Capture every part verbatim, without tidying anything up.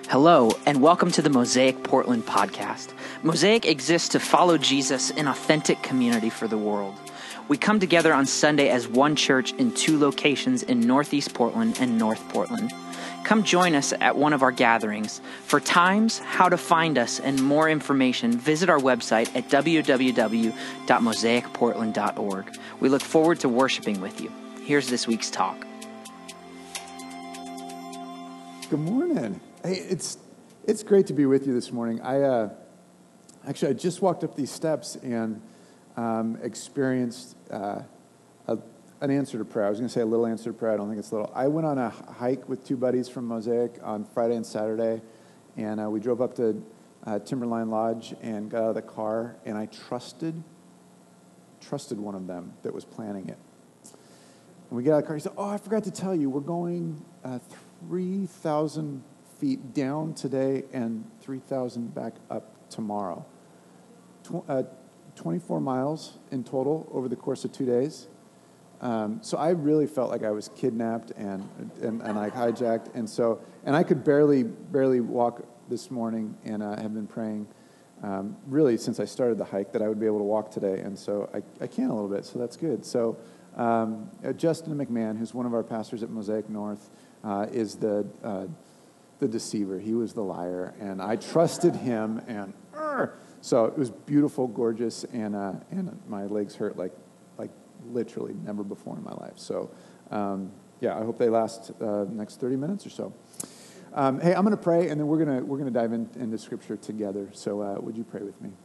Hello, and welcome to the Mosaic Portland podcast. Mosaic exists to follow Jesus in authentic community for the world. We come together on Sunday as one church in two locations in Northeast Portland and North Portland. Come join us at one of our gatherings. For times, how to find us, and more information, visit our website at w w w dot mosaic portland dot org. We look forward to worshiping with you. Here's this week's talk. Good morning. Hey, it's it's great to be with you this morning. I uh, actually I just walked up these steps and um, experienced uh, a, an answer to prayer. I was going to say a little answer to prayer. I don't think it's little. I went on a hike with two buddies from Mosaic on Friday and Saturday, and uh, we drove up to uh, Timberline Lodge and got out of the car, and I trusted trusted one of them that was planning it. And we get out of the car. He said, "Oh, I forgot to tell you, we're going uh, three thousand feet down today and three thousand back up tomorrow. Tw- uh, twenty-four miles in total over the course of two days. Um, so I really felt like I was kidnapped and, and, and like hijacked. And so, and I could barely, barely walk this morning, and I uh, have been praying um, really since I started the hike that I would be able to walk today. And so I, I can a little bit, so that's good. So um, uh, Justin McMahon, who's one of our pastors at Mosaic North, uh, is the uh, the deceiver. He was the liar, and I trusted him, and uh, so it was beautiful, gorgeous, and uh, and my legs hurt like like literally never before in my life. So um, yeah, I hope they last uh, next thirty minutes or so. Um, hey, I'm going to pray, and then we're gonna we're gonna dive in, into Scripture together. So uh, would you pray with me?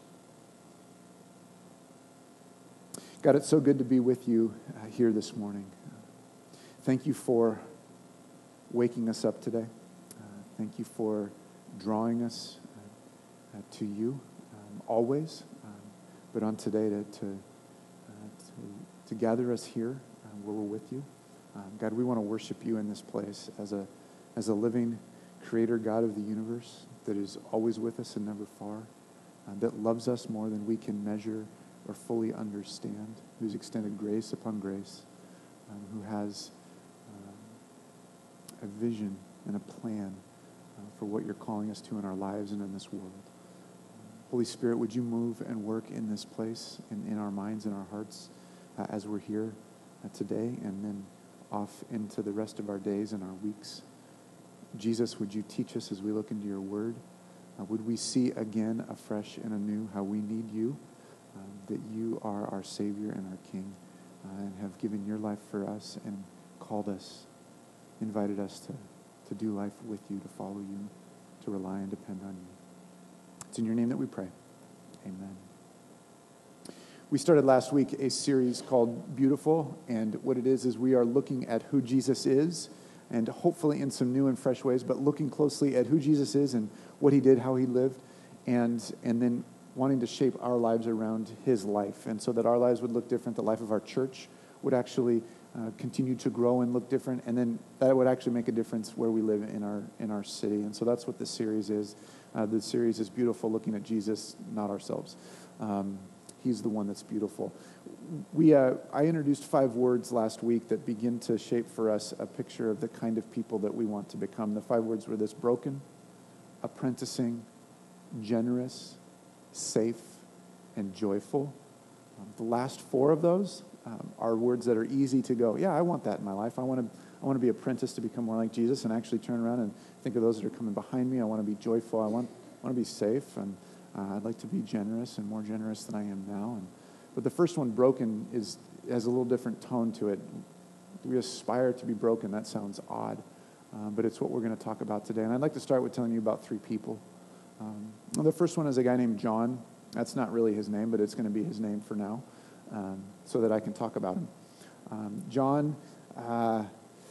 God, it's so good to be with you uh, here this morning. Thank you for waking us up today. Thank you for drawing us uh, uh, to you um, always, um, but on today to to, uh, to to gather us here uh, where we're with you. Um, God, we want to worship you in this place as a as a living creator God of the universe that is always with us and never far, uh, that loves us more than we can measure or fully understand, who's extended grace upon grace, um, who has uh, a vision and a plan Uh, for what you're calling us to in our lives and in this world. Holy Spirit, would you move and work in this place and in our minds and our hearts uh, as we're here uh, today and then off into the rest of our days and our weeks. Jesus, would you teach us as we look into your word? Uh, would we see again afresh and anew how we need you, um, that you are our Savior and our King, uh, and have given your life for us and called us, invited us to to do life with you, to follow you, to rely and depend on you. It's in your name that we pray. Amen. We started last week a series called Beautiful, and what it is is we are looking at who Jesus is, and hopefully in some new and fresh ways, but looking closely at who Jesus is and what he did, how he lived, and and then wanting to shape our lives around his life, and so that our lives would look different, the life of our church would actually Uh, continue to grow and look different, and then that would actually make a difference where we live in our in our city. And so that's what this series is. Uh, the series is beautiful, looking at Jesus, not ourselves. Um, he's the one that's beautiful. We uh, I introduced five words last week that begin to shape for us a picture of the kind of people that we want to become. The five words were this: broken, apprenticing, generous, safe, and joyful. Um, the last four of those Um, are words that are easy to go, yeah, I want that in my life. I want to I want to be apprenticed to become more like Jesus, and actually turn around and think of those that are coming behind me. I want to be joyful. I want I want to be safe, and uh, I'd like to be generous and more generous than I am now. And but the first one, broken, is has a little different tone to it. We aspire to be broken. That sounds odd, um, but it's what we're going to talk about today. And I'd like to start with telling you about three people. Um, well, the first one is a guy named John. That's not really his name, but it's going to be his name for now. Um, so that I can talk about him. Um, John, uh,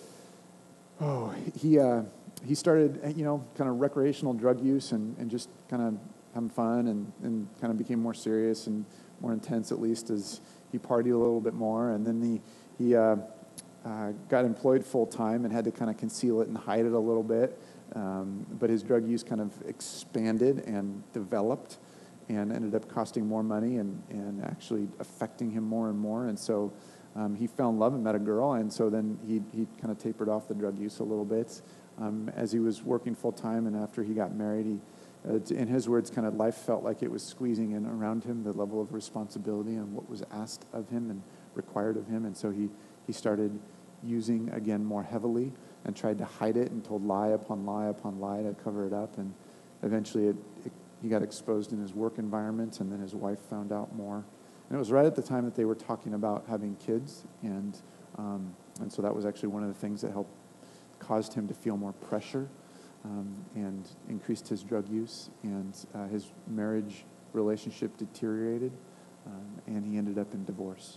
oh, he uh, he started, you know, kind of recreational drug use and, and just kind of having fun, and, and kind of became more serious and more intense, at least, as he partied a little bit more. And then he, he uh, uh, got employed full-time and had to kind of conceal it and hide it a little bit. Um, but his drug use kind of expanded and developed, and ended up costing more money and, and actually affecting him more and more. And so um, he fell in love and met a girl, and so then he he kind of tapered off the drug use a little bit. um, as he was working full-time and after he got married, he, uh, in his words, kind of life felt like it was squeezing in around him, the level of responsibility and what was asked of him and required of him. And so he, he started using, again, more heavily and tried to hide it and told lie upon lie upon lie to cover it up. And eventually it, it, he got exposed in his work environment, and then his wife found out more. And it was right at the time that they were talking about having kids, and um, and so that was actually one of the things that helped caused him to feel more pressure um, and increased his drug use, and uh, his marriage relationship deteriorated, um, and he ended up in divorce.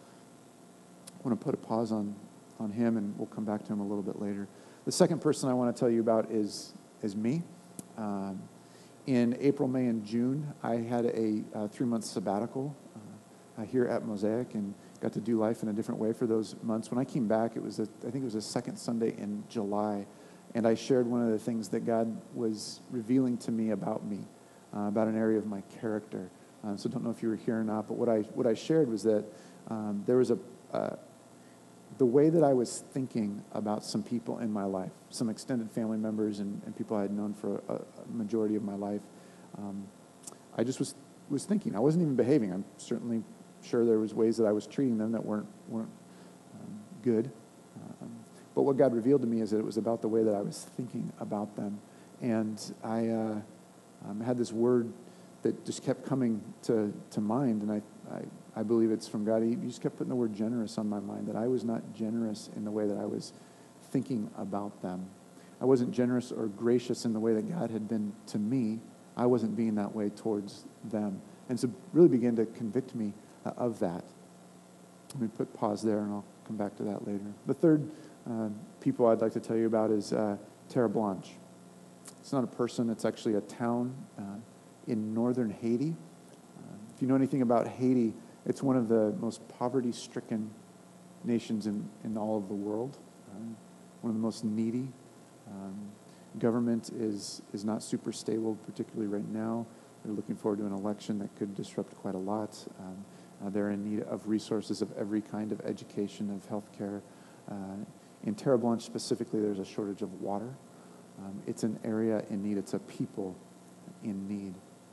I want to put a pause on, on him, and we'll come back to him a little bit later. The second person I want to tell you about is, is me. Um, in April, May, and June, I had a uh, three-month sabbatical uh, here at Mosaic, and got to do life in a different way for those months. When I came back, it was a, I think it was a second Sunday in July, and I shared one of the things that God was revealing to me about me, uh, about an area of my character. Uh, so I don't know if you were here or not, but what I what I shared was that um, there was a uh, the way that I was thinking about some people in my life, some extended family members and, and people I had known for a, a majority of my life. Um, I just was was thinking. I wasn't even behaving. I'm certainly sure there was ways that I was treating them that weren't weren't um, good. Um, but what God revealed to me is that it was about the way that I was thinking about them. And I uh, um, had this word that just kept coming to, to mind, and I, I, I believe it's from God. He, he just kept putting the word generous on my mind, that I was not generous in the way that I was thinking about them. I wasn't generous or gracious in the way that God had been to me. I wasn't being that way towards them. And so it really began to convict me of that. Let me put pause there, and I'll come back to that later. The third uh, people I'd like to tell you about is uh, Terre Blanche. It's not a person. It's actually a town uh, in northern Haiti. Uh, if you know anything about Haiti, it's one of the most poverty-stricken nations in, in all of the world. Uh, one of the most needy. Um, government is, is not super stable, particularly right now. They're looking forward to an election that could disrupt quite a lot. Um, Uh, they're in need of resources of every kind of education, of healthcare. Uh, in Terre Blanche specifically, there's a shortage of water. Um, it's an area in need. It's a people in need.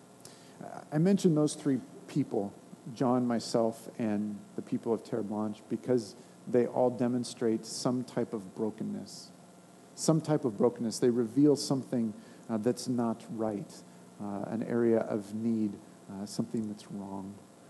Uh, I mentioned those three people, John, myself, and the people of Terre Blanche, because they all demonstrate some type of brokenness. Some type of brokenness. They reveal something uh, that's not right, uh, an area of need, uh, something that's wrong.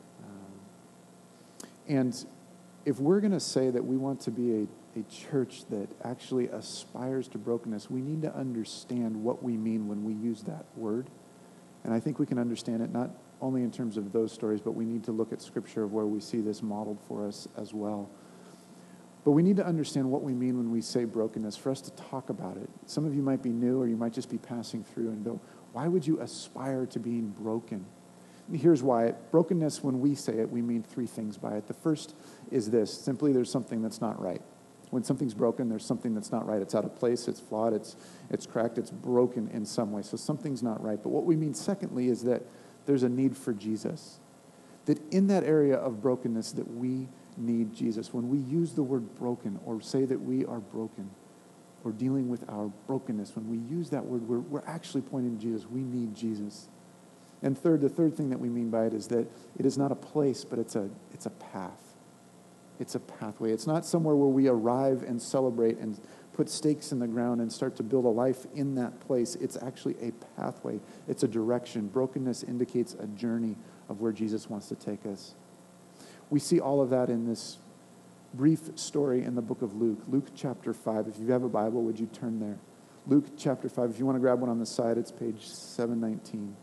And if we're going to say that we want to be a, a church that actually aspires to brokenness, we need to understand what we mean when we use that word. And I think we can understand it not only in terms of those stories, but we need to look at Scripture of where we see this modeled for us as well. But we need to understand what we mean when we say brokenness for us to talk about it. Some of you might be new, or you might just be passing through and go, why would you aspire to being broken? Here's why. Brokenness, when we say it, we mean three things by it. The first is this. Simply, there's something that's not right. When something's broken, there's something that's not right. It's out of place, it's flawed, it's it's cracked, it's broken in some way. So something's not right. But what we mean, secondly, is that there's a need for Jesus. That in that area of brokenness, that we need Jesus. When we use the word broken, or say that we are broken, or dealing with our brokenness, when we use that word, we're, we're actually pointing to Jesus. We need Jesus. And third, the third thing that we mean by it is that it is not a place, but it's a it's a path. It's a pathway. It's not somewhere where we arrive and celebrate and put stakes in the ground and start to build a life in that place. It's actually a pathway. It's a direction. Brokenness indicates a journey of where Jesus wants to take us. We see all of that in this brief story in the book of Luke. Luke chapter five. If you have a Bible, would you turn there? Luke chapter five. If you want to grab one on the side, it's page seven nineteen.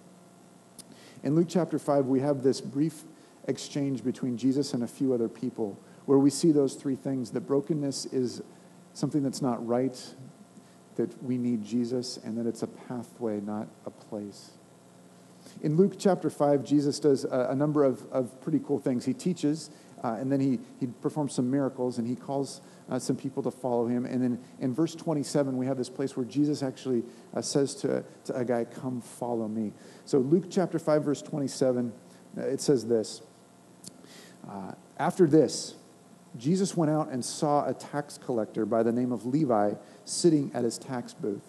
In Luke chapter five, we have this brief exchange between Jesus and a few other people where we see those three things, that brokenness is something that's not right, that we need Jesus, and that it's a pathway, not a place. In Luke chapter five, Jesus does a, a number of, of pretty cool things. He teaches, uh, and then he, he performs some miracles, and he calls uh, some people to follow him. And then in verse twenty-seven, we have this place where Jesus actually uh, says to, to a guy, come follow me. So Luke chapter five, verse twenty-seven, it says this. Uh, After this, Jesus went out and saw a tax collector by the name of Levi sitting at his tax booth.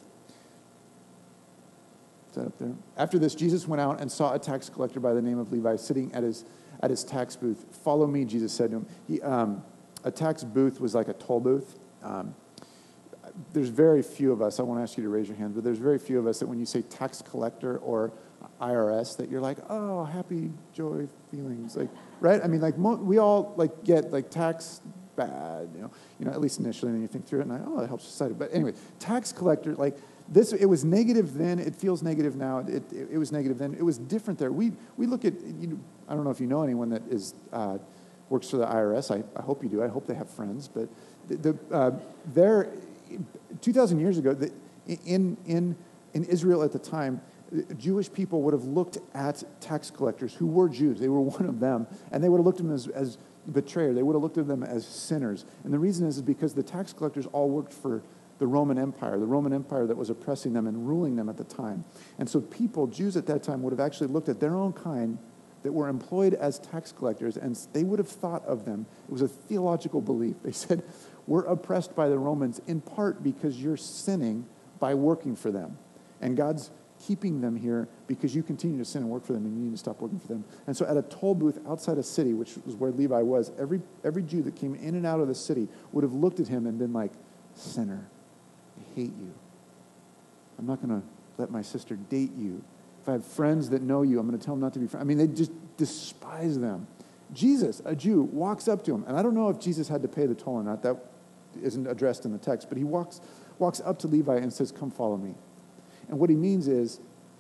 Is that up there? After this, Jesus went out and saw a tax collector by the name of Levi sitting at his at his tax booth. Follow me, Jesus said to him. He, um, a tax booth was like a toll booth. Um, there's very few of us, I won't ask you to raise your hand, but there's very few of us that when you say tax collector or I R S, that you're like, oh, happy, joy, feelings, like, right? I mean, like, mo- we all, like, get, like, tax bad, you know, you know, at least initially, and then you think through it, and like, oh, that helps society. But anyway, tax collector, like, this, it was negative then, it feels negative now, it, it, it was negative then, it was different there. We we look at, you know, I don't know if you know anyone that is, uh, works for the I R S, I, I hope you do, I hope they have friends, but the, the uh, there, two thousand years ago, the, in, in, in Israel at the time, Jewish people would have looked at tax collectors who were Jews, they were one of them, and they would have looked at them as, as betrayer, they would have looked at them as sinners. And the reason is, is because the tax collectors all worked for the Roman Empire, the Roman Empire that was oppressing them and ruling them at the time. And so people, Jews at that time, would have actually looked at their own kind that were employed as tax collectors, and they would have thought of them, it was a theological belief. They said, we're oppressed by the Romans in part because you're sinning by working for them. And God's keeping them here because you continue to sin and work for them, and you need to stop working for them. And so at a toll booth outside a city, which was where Levi was, every every Jew that came in and out of the city would have looked at him and been like, sinner, I hate you. I'm not going to let my sister date you. If I have friends that know you, I'm going to tell them not to be friends. I mean, they just despise them. Jesus, a Jew, walks up to him. And I don't know if Jesus had to pay the toll or not. That isn't addressed in the text. But he walks walks up to Levi and says, come follow me. And what he means is,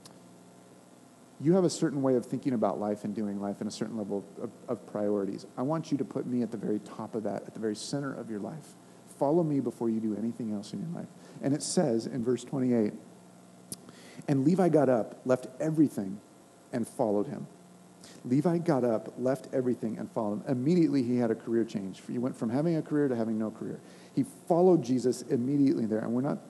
you have a certain way of thinking about life and doing life and a certain level of, of priorities. I want you to put me at the very top of that, at the very center of your life. Follow me before you do anything else in your life. And it says in verse twenty-eight, and Levi got up, left everything, and followed him. Levi got up, left everything, and followed him. Immediately he had a career change. He went from having a career to having no career. He followed Jesus immediately there. And we're not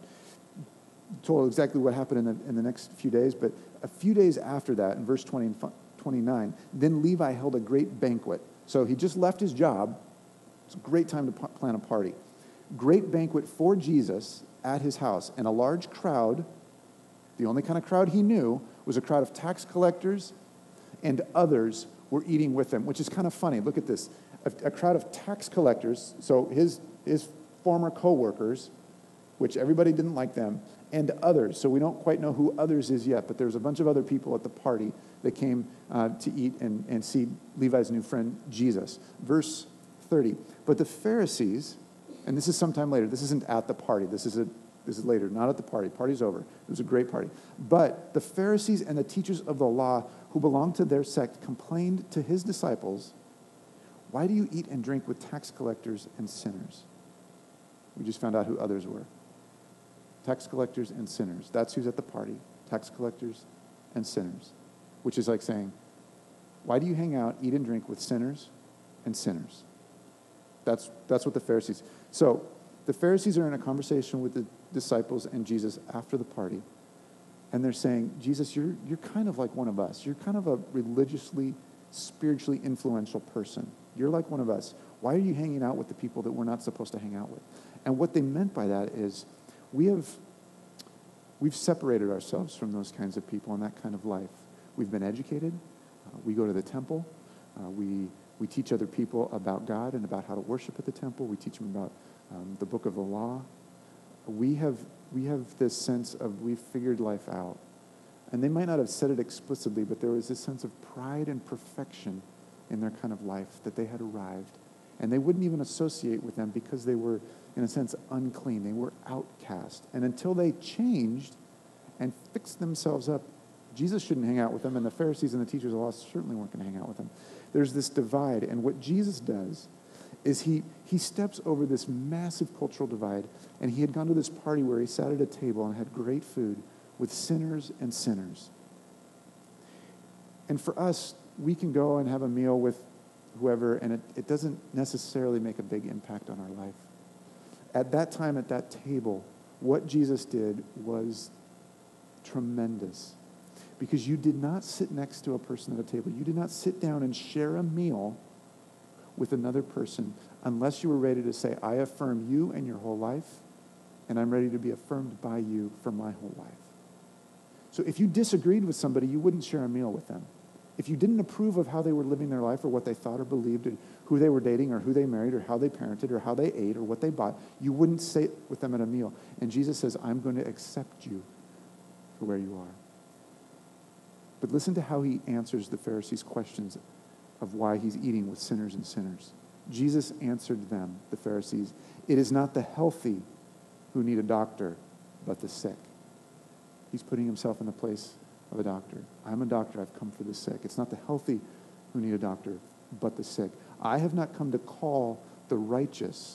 told exactly what happened in the, in the next few days, but a few days after that, in verse twenty and twenty-nine, then Levi held a great banquet. So he just left his job. It's a great time to plan a party. Great banquet for Jesus at his house. And a large crowd, the only kind of crowd he knew, was a crowd of tax collectors, and others were eating with him, which is kind of funny. Look at this. A, a crowd of tax collectors, so his, his former co-workers, which everybody didn't like them, and others. So we don't quite know who others is yet, but there's a bunch of other people at the party that came uh, to eat and, and see Levi's new friend, Jesus. Verse thirty. But the Pharisees, and this is sometime later, this isn't at the party, this is a This is later, not at the party. Party's over. It was a great party. But the Pharisees and the teachers of the law who belonged to their sect complained to his disciples, why do you eat and drink with tax collectors and sinners? We just found out who others were. Tax collectors and sinners. That's who's at the party. Tax collectors and sinners. Which is like saying, why do you hang out, eat and drink with sinners and sinners? That's, that's what the Pharisees... So, the Pharisees are in a conversation with the disciples and Jesus after the party, and they're saying, Jesus, you're you're kind of like one of us. You're kind of a religiously, spiritually influential person. You're like one of us. Why are you hanging out with the people that we're not supposed to hang out with? And what they meant by that is we have we've separated ourselves from those kinds of people and that kind of life. We've been educated. Uh, we go to the temple. Uh, we we teach other people about God and about how to worship at the temple. We teach them about Um, the book of the law. We have we have this sense of we've figured life out. And they might not have said it explicitly, but there was this sense of pride and perfection in their kind of life that they had arrived. And they wouldn't even associate with them because they were, in a sense, unclean. They were outcast. And until they changed and fixed themselves up, Jesus shouldn't hang out with them, and the Pharisees and the teachers of the law certainly weren't going to hang out with them. There's this divide, and what Jesus does is he he steps over this massive cultural divide, and he had gone to this party where he sat at a table and had great food with sinners and sinners. And for us, we can go and have a meal with whoever, and it, it doesn't necessarily make a big impact on our life. At that time, at that table, what Jesus did was tremendous, because you did not sit next to a person at a table. You did not sit down and share a meal with another person unless you were ready to say, I affirm you and your whole life, and I'm ready to be affirmed by you for my whole life. So if you disagreed with somebody, you wouldn't share a meal with them. If you didn't approve of how they were living their life or what they thought or believed or who they were dating or who they married or how they parented or how they ate or what they bought, you wouldn't sit with them at a meal. And Jesus says, I'm going to accept you for where you are. But listen to how he answers the Pharisees' questions of why he's eating with sinners and sinners. Jesus answered them, the Pharisees, it is not the healthy who need a doctor, but the sick. He's putting himself in the place of a doctor. I'm a doctor. I've come for the sick. It's not the healthy who need a doctor, but the sick. I have not come to call the righteous,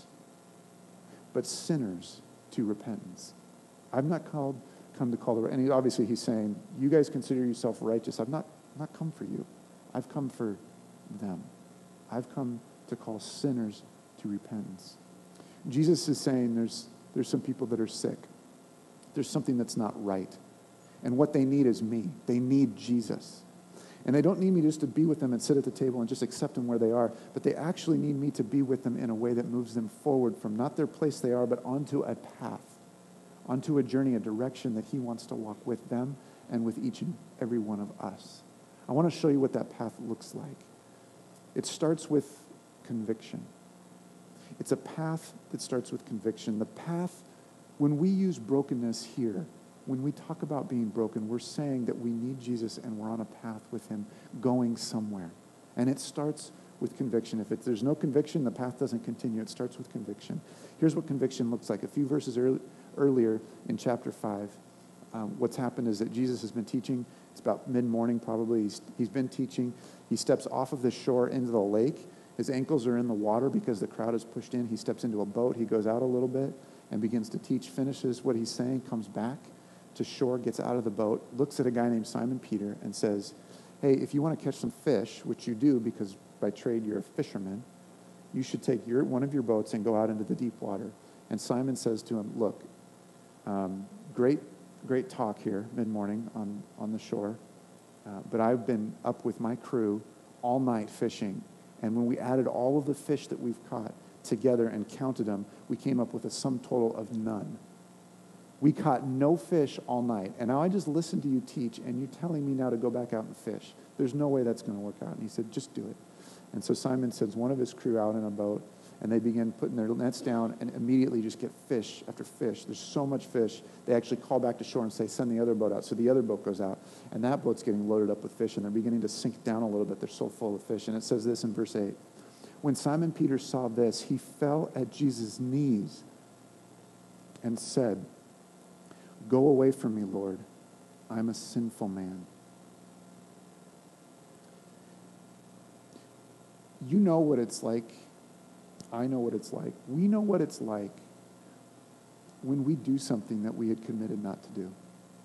but sinners to repentance. I've not called, come to call the, and he, obviously he's saying, you guys consider yourself righteous. I've not, not come for you. I've come for them. I've come to call sinners to repentance. Jesus is saying there's, there's some people that are sick. There's something that's not right. And what they need is me. They need Jesus. And they don't need me just to be with them and sit at the table and just accept them where they are, but they actually need me to be with them in a way that moves them forward from not their place they are, but onto a path, onto a journey, a direction that he wants to walk with them and with each and every one of us. I want to show you what that path looks like. It starts with conviction. It's a path that starts with conviction. The path, when we use brokenness here, when we talk about being broken, we're saying that we need Jesus and we're on a path with him going somewhere. And it starts with conviction. If it, there's no conviction, the path doesn't continue. It starts with conviction. Here's what conviction looks like. A few verses early, earlier in chapter five, um, what's happened is that Jesus has been teaching. It's about mid-morning probably. He's, he's been teaching. He steps off of the shore into the lake. His ankles are in the water because the crowd is pushed in. He steps into a boat. He goes out a little bit and begins to teach, finishes what he's saying, comes back to shore, gets out of the boat, looks at a guy named Simon Peter and says, hey, if you want to catch some fish, which you do because by trade you're a fisherman, you should take your one of your boats and go out into the deep water. And Simon says to him, look, um, great great talk here mid-morning on, on the shore, uh, but I've been up with my crew all night fishing, and when we added all of the fish that we've caught together and counted them, we came up with a sum total of none. We caught no fish all night. And now I just listened to you teach, and you're telling me now to go back out and fish. There's no way that's going to work out. And he said, just do it. And so Simon sends one of his crew out in a boat, and they begin putting their nets down and immediately just get fish after fish. There's so much fish, they actually call back to shore and say, send the other boat out. So the other boat goes out, and that boat's getting loaded up with fish, and they're beginning to sink down a little bit. They're so full of fish. And it says this in verse eight. When Simon Peter saw this, he fell at Jesus' knees and said, go away from me, Lord. I'm a sinful man. You know what it's like. I know what it's like. We know what it's like when we do something that we had committed not to do.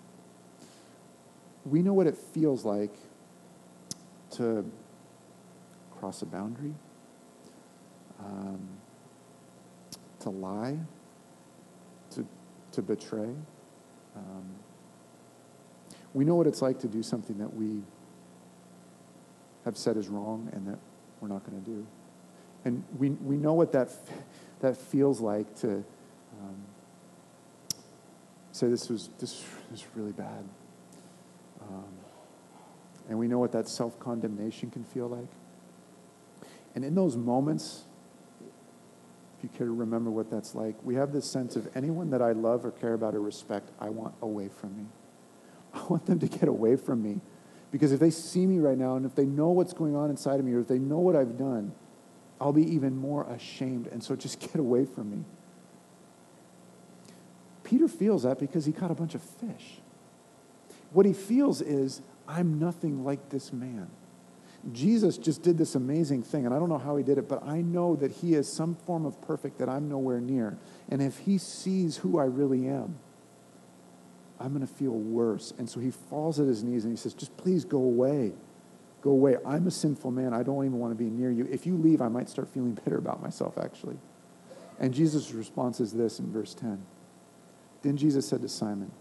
We know what it feels like to cross a boundary, um, to lie, to, to betray. Um, we know what it's like to do something that we have said is wrong and that we're not going to do. And we we know what that that feels like to um, say this was this was really bad. Um, and we know what that self-condemnation can feel like. And in those moments, if you care to remember what that's like, we have this sense of anyone that I love or care about or respect, I want away from me. I want them to get away from me. Because if they see me right now, and if they know what's going on inside of me, or if they know what I've done, I'll be even more ashamed. And so just get away from me. Peter feels that because he caught a bunch of fish. What he feels is, I'm nothing like this man. Jesus just did this amazing thing, and I don't know how he did it, but I know that he is some form of perfect that I'm nowhere near. And if he sees who I really am, I'm going to feel worse. And so he falls at his knees and he says, just please go away. Go away. I'm a sinful man. I don't even want to be near you. If you leave, I might start feeling bitter about myself, actually. And Jesus' response is this in verse ten. Then Jesus said to Simon,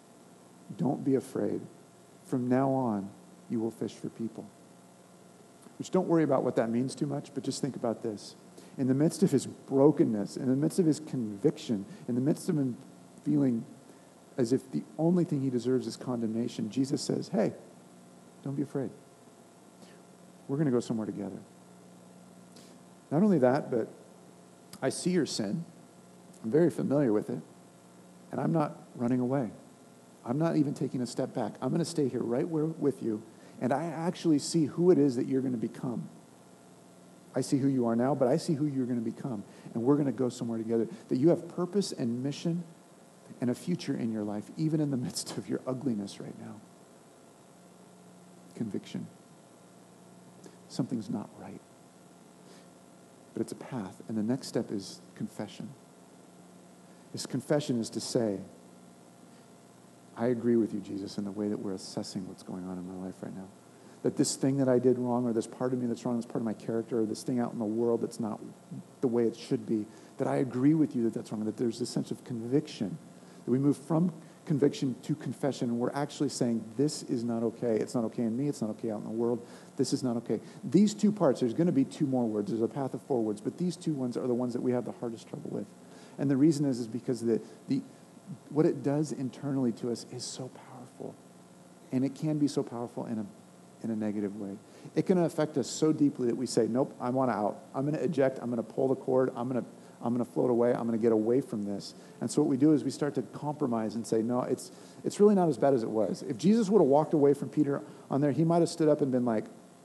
don't be afraid. From now on, you will fish for people. which don't worry about what that means too much, but just think about this. In the midst of his brokenness, in the midst of his conviction, in the midst of him feeling as if the only thing he deserves is condemnation, Jesus says, hey, don't be afraid. We're going to go somewhere together. Not only that, but I see your sin. I'm very familiar with it. And I'm not running away. I'm not even taking a step back. I'm going to stay here right where with you. And I actually see who it is that you're going to become. I see who you are now, but I see who you're going to become. And we're going to go somewhere together. That you have purpose and mission and a future in your life, even in the midst of your ugliness right now. Conviction. Something's not right. But it's a path. And the next step is confession. This confession is to say, I agree with you, Jesus, in the way that we're assessing what's going on in my life right now. That this thing that I did wrong, or this part of me that's wrong, this part of my character, or this thing out in the world that's not the way it should be, that I agree with you that that's wrong, that there's this sense of conviction, that we move from conviction to confession, and we're actually saying, this is not okay. It's not okay in me. It's not okay out in the world. This is not okay. These two parts, there's going to be two more words. There's a path of four words, but these two ones are the ones that we have the hardest trouble with. And the reason is, is because the, the what it does internally to us is so powerful. And it can be so powerful in a in a negative way. It can affect us so deeply that we say, nope, I want out. I'm going to eject. I'm going to pull the cord. I'm going to I'm going to float away. I'm going to get away from this. And so what we do is we start to compromise and say, no, it's it's really not as bad as it was. If Jesus would have walked away from Peter on there, he might have stood up and been like,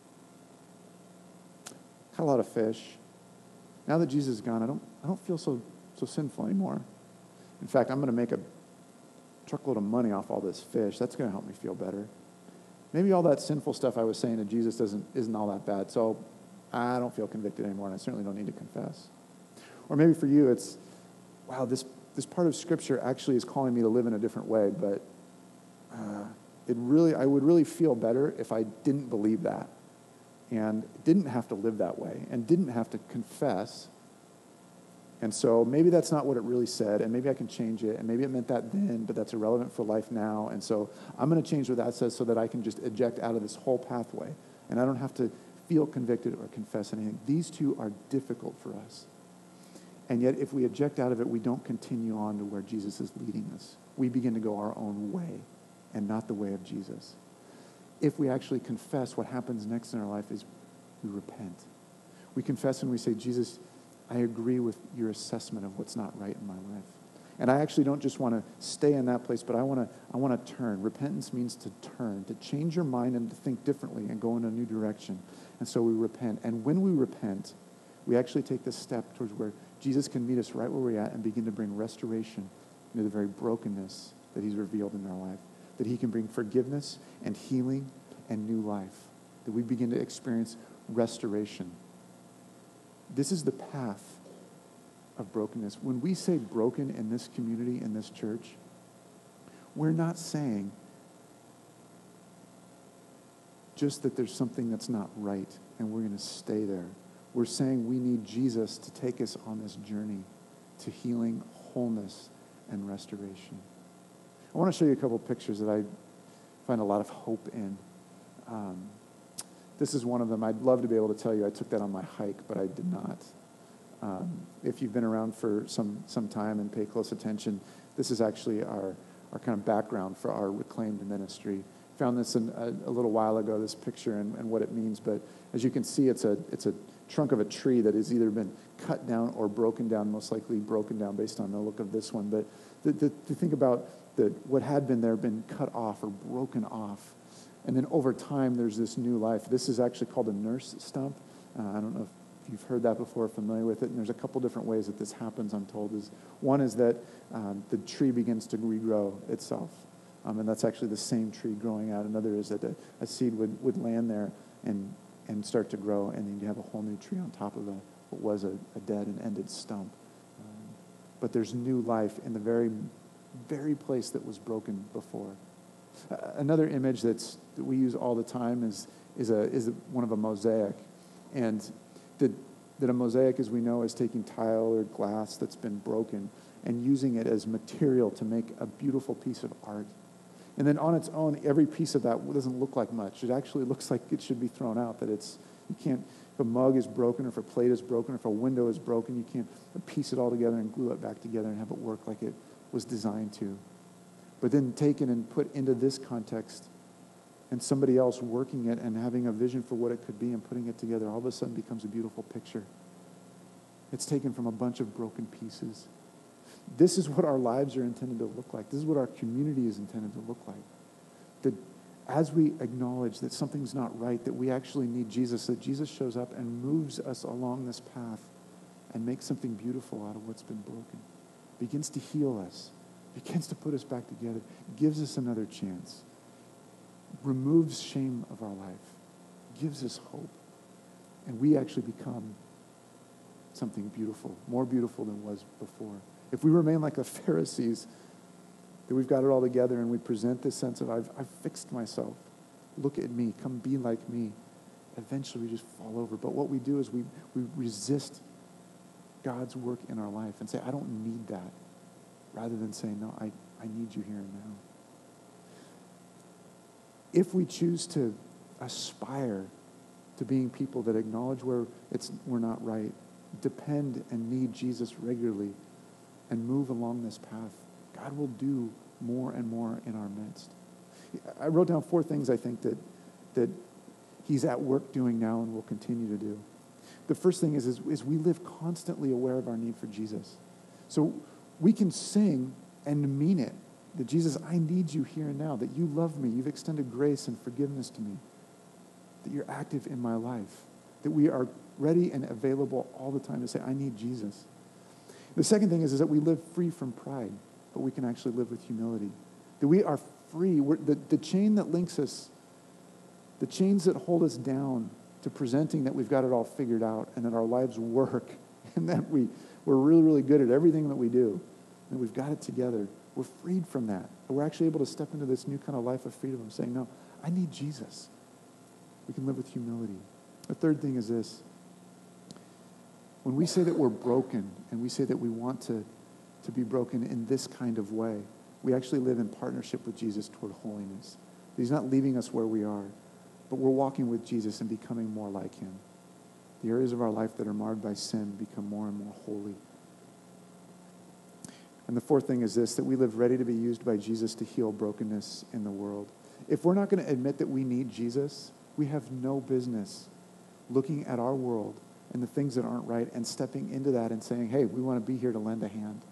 caught a lot of fish. Now that Jesus is gone, I don't I don't feel so so sinful anymore. In fact, I'm going to make a truckload of money off all this fish. That's going to help me feel better. Maybe all that sinful stuff I was saying to Jesus doesn't isn't all that bad. So I don't feel convicted anymore, and I certainly don't need to confess. Or maybe for you, it's, wow, this, this part of Scripture actually is calling me to live in a different way, but uh, it really, I would really feel better if I didn't believe that and didn't have to live that way and didn't have to confess. And so maybe that's not what it really said, and maybe I can change it, and maybe it meant that then, but that's irrelevant for life now. And so I'm going to change what that says so that I can just eject out of this whole pathway, and I don't have to feel convicted or confess anything. These two are difficult for us. And yet, if we eject out of it, we don't continue on to where Jesus is leading us. We begin to go our own way and not the way of Jesus. If we actually confess, what happens next in our life is we repent. We confess and we say, Jesus, I agree with your assessment of what's not right in my life. And I actually don't just want to stay in that place, but I want to I want to turn. Repentance means to turn, to change your mind and to think differently and go in a new direction. And so we repent. And when we repent, we actually take this step towards where Jesus can meet us right where we're at and begin to bring restoration into the very brokenness that he's revealed in our life. That he can bring forgiveness and healing and new life. That we begin to experience restoration. This is the path of brokenness. When we say broken in this community, in this church, we're not saying just that there's something that's not right and we're going to stay there. We're saying we need Jesus to take us on this journey to healing, wholeness, and restoration. I want to show you a couple of pictures that I find a lot of hope in. Um, this is one of them. I'd love to be able to tell you I took that on my hike, but I did not. Um, if you've been around for some, some time and pay close attention, this is actually our, our kind of background for our Reclaimed ministry. Found this in, a, a little while ago, this picture and, and what it means, but as you can see, it's a it's a trunk of a tree that has either been cut down or broken down, most likely broken down based on the look of this one. But the, the, to think about the, what had been there been cut off or broken off. And then over time, there's this new life. This is actually called a nurse stump. Uh, I don't know if you've heard that before, familiar with it. And there's a couple different ways that this happens, I'm told. Is one is that um, the tree begins to regrow itself. Um, and that's actually the same tree growing out. Another is that a, a seed would, would land there and and start to grow, and then you have a whole new tree on top of a, what was a, a dead and ended stump. Um, but there's new life in the very, very place that was broken before. Uh, another image that's, that we use all the time is is a is one of a mosaic, and that that a mosaic, as we know, is taking tile or glass that's been broken and using it as material to make a beautiful piece of art. And then on its own, every piece of that doesn't look like much. It actually looks like it should be thrown out, that it's, You can't, if a mug is broken or if a plate is broken or if a window is broken, you can't piece it all together and glue it back together and have it work like it was designed to. But then taken and put into this context and somebody else working it and having a vision for what it could be and putting it together, all of a sudden becomes a beautiful picture. It's taken from a bunch of broken pieces. This is what our lives are intended to look like. This is what our community is intended to look like. That as we acknowledge that something's not right, that we actually need Jesus, that Jesus shows up and moves us along this path and makes something beautiful out of what's been broken, begins to heal us, begins to put us back together, gives us another chance, removes shame of our life, gives us hope, and we actually become something beautiful, more beautiful than was before. If we remain like the Pharisees, that we've got it all together and we present this sense of, I've, I've fixed myself. Look at me. Come be like me. Eventually we just fall over. But what we do is we, we resist God's work in our life and say, I don't need that. Rather than saying, no, I, I need you here and now. If we choose to aspire to being people that acknowledge where it's we're not right, depend and need Jesus regularly, and move along this path, God will do more and more in our midst. I wrote down four things I think that that he's at work doing now and will continue to do. The first thing is, is, is we live constantly aware of our need for Jesus. So we can sing and mean it, that Jesus, I need you here and now, that you love me, you've extended grace and forgiveness to me, that you're active in my life, that we are ready and available all the time to say, I need Jesus. The second thing is, is that we live free from pride, but we can actually live with humility. That we are free. We're, the, the chain that links us, the chains that hold us down to presenting that we've got it all figured out and that our lives work and that we, we're really, really good at everything that we do and we've got it together, we're freed from that. And we're actually able to step into this new kind of life of freedom of saying, no, I need Jesus. We can live with humility. The third thing is this. When we say that we're broken and we say that we want to, to be broken in this kind of way, we actually live in partnership with Jesus toward holiness. He's not leaving us where we are, but we're walking with Jesus and becoming more like him. The areas of our life that are marred by sin become more and more holy. And the fourth thing is this, that we live ready to be used by Jesus to heal brokenness in the world. If we're not going to admit that we need Jesus, we have no business looking at our world and the things that aren't right and stepping into that and saying, hey, we want to be here to lend a hand.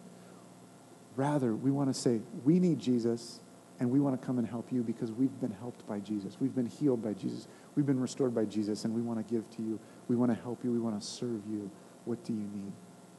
Rather, we want to say, we need Jesus, and we want to come and help you because we've been helped by Jesus. We've been healed by Jesus. We've been restored by Jesus, and we want to give to you. We want to help you. We want to serve you. What do you need?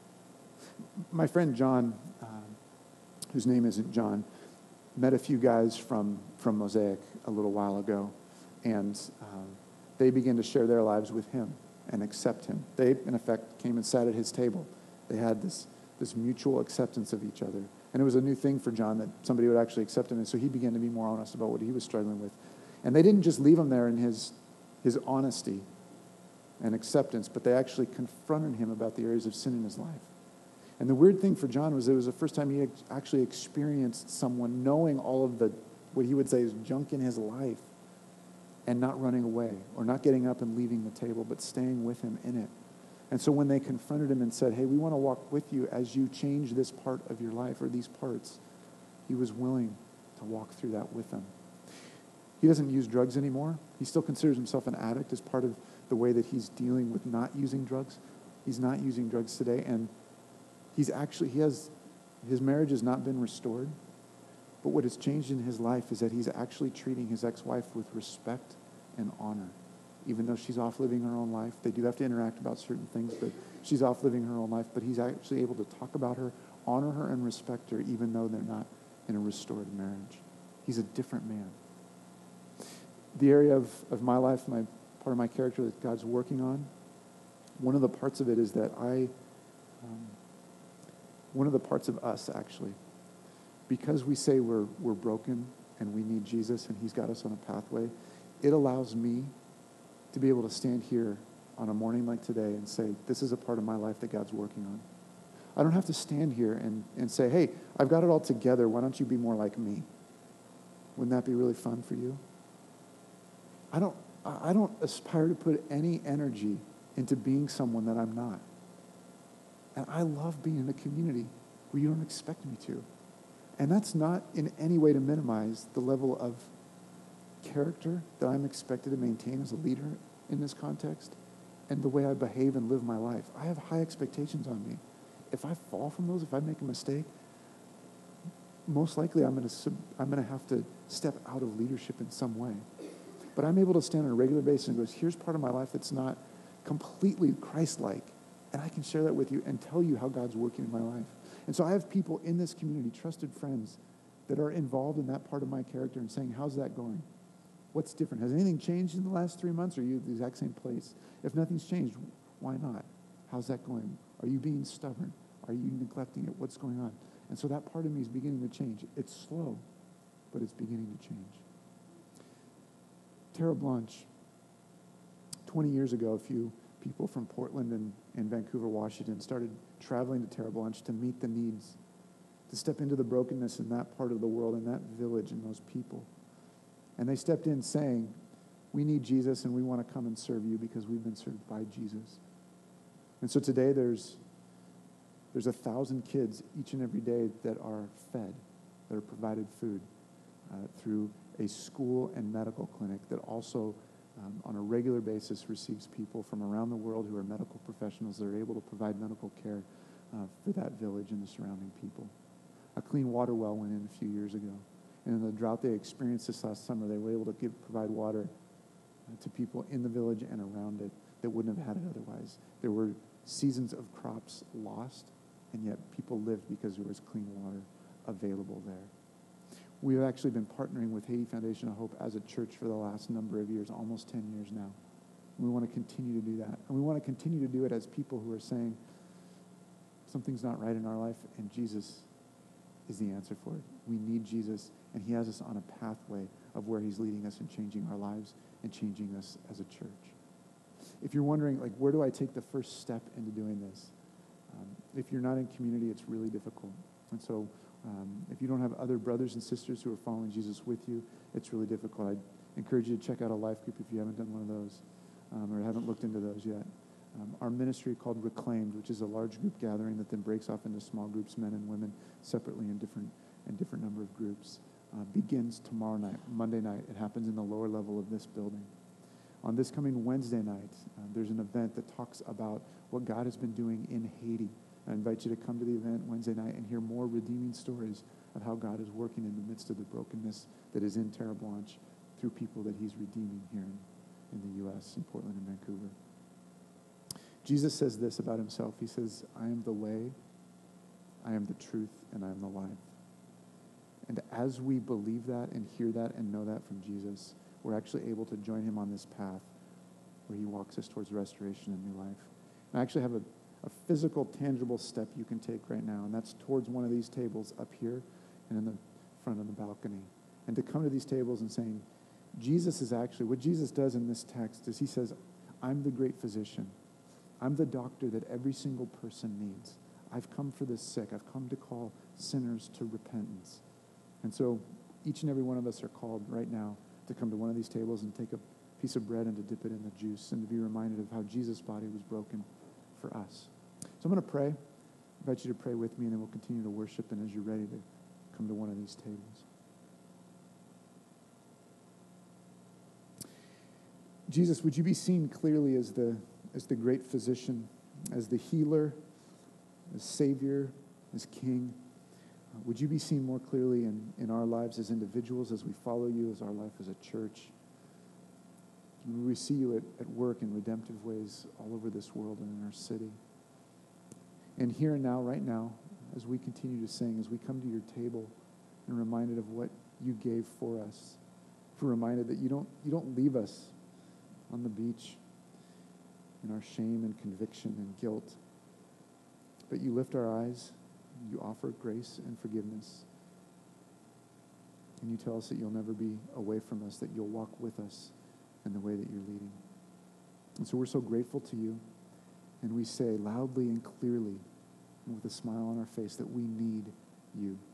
My friend John, uh, whose name isn't John, met a few guys from, from Mosaic a little while ago, and um, they began to share their lives with him and accept him. They, in effect, came and sat at his table. They had this, this mutual acceptance of each other. And it was a new thing for John that somebody would actually accept him. And so he began to be more honest about what he was struggling with. And they didn't just leave him there in his, his honesty and acceptance, but they actually confronted him about the areas of sin in his life. And the weird thing for John was it was the first time he actually experienced someone knowing all of the, what he would say is junk in his life and not running away or not getting up and leaving the table, but staying with him in it. And so when they confronted him and said, hey, we want to walk with you as you change this part of your life or these parts, he was willing to walk through that with them. He doesn't use drugs anymore. He still considers himself an addict as part of the way that he's dealing with not using drugs. He's not using drugs today, and he's actually, he has, his marriage has not been restored, but what has changed in his life is that he's actually treating his ex-wife with respect and honor. Even though she's off living her own life, they do have to interact about certain things, but she's off living her own life, but he's actually able to talk about her, honor her, and respect her, even though they're not in a restored marriage. He's a different man. The area of, of my life, my part of my character that God's working on, one of the parts of it is that I, um, one of the parts of us, actually, because we say we're we're broken and we need Jesus and he's got us on a pathway, it allows me to be able to stand here on a morning like today and say, this is a part of my life that God's working on. I don't have to stand here and, and say, hey, I've got it all together. Why don't you be more like me? Wouldn't that be really fun for you? I don't I I don't aspire to put any energy into being someone that I'm not. And I love being in a community where you don't expect me to. And that's not in any way to minimize the level of character that I'm expected to maintain as a leader in this context and the way I behave and live my life. I have high expectations on me. If I fall from those, if I make a mistake, most likely I'm going to sub- I'm going to have to step out of leadership in some way. But I'm able to stand on a regular basis and go, here's part of my life that's not completely Christ-like, and I can share that with you and tell you how God's working in my life. And so I have people in this community, trusted friends, that are involved in that part of my character and saying, how's that going? What's different? Has anything changed in the last three months? Or are you at the exact same place? If nothing's changed, why not? How's that going? Are you being stubborn? Are you neglecting it? What's going on? And so that part of me is beginning to change. It's slow, but it's beginning to change. Terre Blanche. twenty years ago, a few people from Portland and, and Vancouver, Washington, started traveling to Terre Blanche to meet the needs, to step into the brokenness in that part of the world, in that village, and those people. And they stepped in saying, we need Jesus, and we want to come and serve you because we've been served by Jesus. And so today there's there's a thousand kids each and every day that are fed, that are provided food uh, through a school and medical clinic that also um, on a regular basis receives people from around the world who are medical professionals that are able to provide medical care uh, for that village and the surrounding people. A clean water well went in a few years ago. And in the drought they experienced this last summer, they were able to give, provide water uh, to people in the village and around it that wouldn't have had it otherwise. There were seasons of crops lost, and yet people lived because there was clean water available there. We have actually been partnering with Haiti Foundation of Hope as a church for the last number of years, almost ten years now. We want to continue to do that. And we want to continue to do it as people who are saying, something's not right in our life, and Jesus is the answer for it. We need Jesus, and he has us on a pathway of where he's leading us and changing our lives and changing us as a church. If you're wondering, like, where do I take the first step into doing this? Um, if you're not in community, it's really difficult. And so um, if you don't have other brothers and sisters who are following Jesus with you, it's really difficult. I'd encourage you to check out a life group if you haven't done one of those um, or haven't looked into those yet. Um, our ministry called Reclaimed, which is a large group gathering that then breaks off into small groups, men and women, separately in different in different number of groups, uh, begins tomorrow night, Monday night. It happens in the lower level of this building. On this coming Wednesday night, uh, there's an event that talks about what God has been doing in Haiti. I invite you to come to the event Wednesday night and hear more redeeming stories of how God is working in the midst of the brokenness that is in Terre Blanche through people that he's redeeming here in, in the U S, in Portland and Vancouver. Jesus says this about himself. He says, I am the way, I am the truth, and I am the life. And as we believe that and hear that and know that from Jesus, we're actually able to join him on this path where he walks us towards restoration and new life. And I actually have a, a physical, tangible step you can take right now, and that's towards one of these tables up here and in the front of the balcony. And to come to these tables and saying, Jesus is actually, what Jesus does in this text is he says, I'm the great physician. I'm the doctor that every single person needs. I've come for the sick. I've come to call sinners to repentance. And so each and every one of us are called right now to come to one of these tables and take a piece of bread and to dip it in the juice and to be reminded of how Jesus' body was broken for us. So I'm going to pray. I invite you to pray with me, and then we'll continue to worship, and as you're ready to come to one of these tables. Jesus, would you be seen clearly as the as the great physician, as the healer, as Savior, as King? Uh, would you be seen more clearly in, in our lives as individuals, as we follow you, as our life as a church? And we see you at, at work in redemptive ways all over this world and in our city. And here and now, right now, as we continue to sing, as we come to your table and reminded of what you gave for us, we're reminded that you don't you don't leave us on the beach in our shame and conviction and guilt, but you lift our eyes, you offer grace and forgiveness, and you tell us that you'll never be away from us, that you'll walk with us in the way that you're leading. And so we're so grateful to you, and we say loudly and clearly and with a smile on our face that we need you.